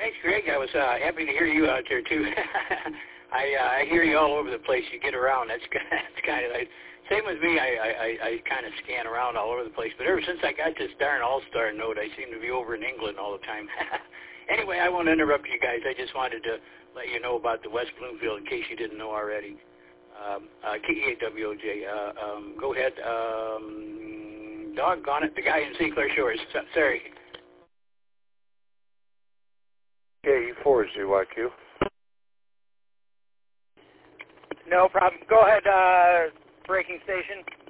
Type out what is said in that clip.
Thanks, Greg. I was happy to hear you out there, too. I hear you all over the place. You get around. That's kind of like, same with me. I kind of scan around all over the place. But ever since I got this darn All-Star note, I seem to be over in England all the time. Anyway, I won't interrupt you guys. I just wanted to let you know about the West Bloomfield in case you didn't know already. KEAWOJ. Go ahead. Doggone it, the guy in St. Clair Shores. Sorry. KE4ZYQ. No problem. Go ahead, breaking station.